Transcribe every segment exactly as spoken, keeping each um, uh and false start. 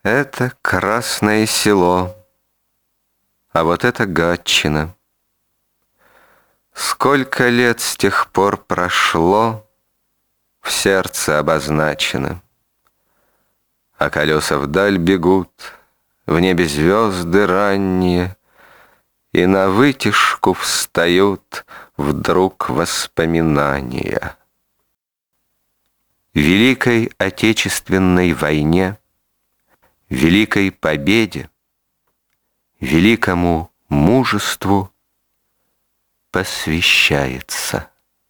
Это Красное Село, а вот это Гатчина. Сколько лет с тех пор прошло, в сердце обозначено. А колеса вдаль бегут, в небе звезды ранние, и на вытяжку встают вдруг воспоминания. Великой Отечественной войне, великой победе, великому мужеству посвящается.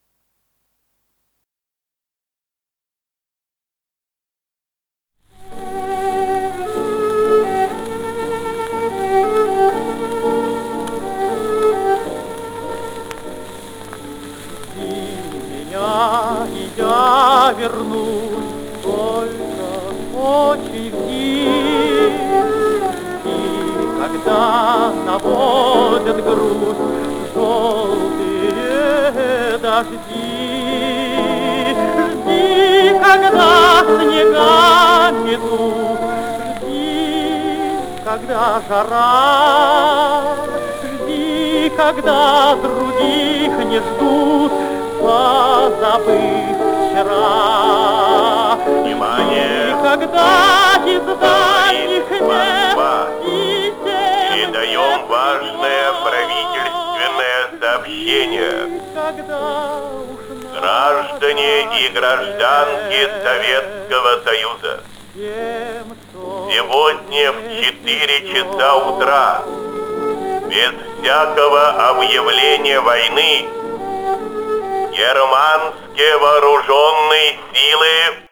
И я вернусь только очень вниз. И когда наводят грудь желтые дожди, жди, когда снега метут, жди, когда жара, жди, когда других не ждут, позабыв вчера. Внимание! Когда из дальних мест передаем важное правительственное сообщение. Граждане и гражданки Советского Союза, сегодня в четыре часа утра, без всякого объявления войны, германские вооруженные силы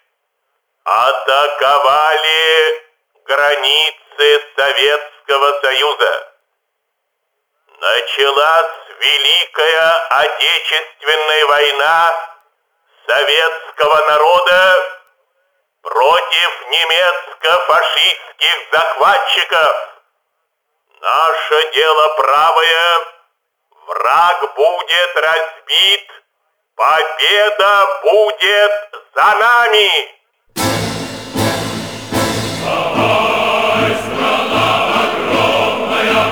атаковали границы Советского Союза. Началась Великая Отечественная война советского народа против немецко-фашистских захватчиков. Наше дело правое, враг будет разбит, победа будет за нами! Вставай, страна огромная,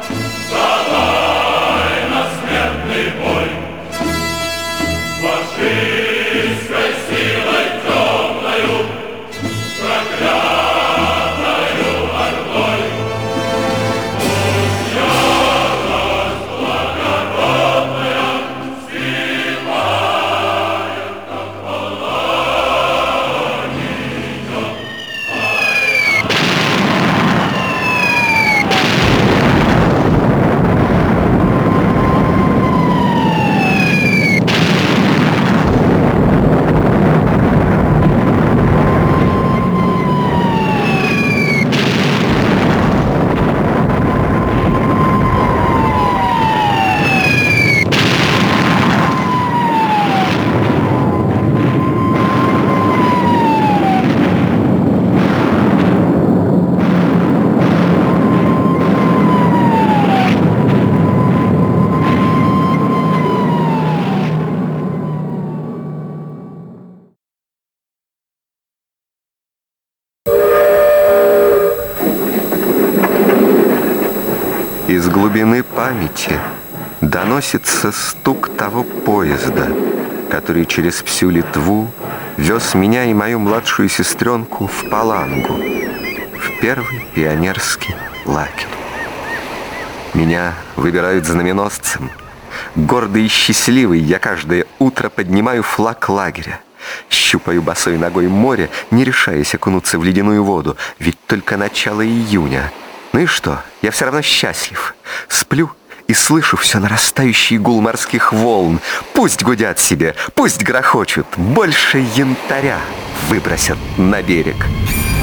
вставай на смертный бой. Фашистской силой темною, проклятою ордой, пусть ярость благородная взывает, как хвала ее. Из глубины памяти доносится стук того поезда, который через всю Литву вез меня и мою младшую сестренку в Палангу, в первый пионерский лагерь. Меня выбирают знаменосцем. Гордый и счастливый я каждое утро поднимаю флаг лагеря. Щупаю босой ногой море, не решаясь окунуться в ледяную воду, ведь только начало июня. Ну и что? Я все равно счастлив. Сплю и слышу все нарастающий гул морских волн. Пусть гудят себе, пусть грохочут, больше янтаря выбросят на берег.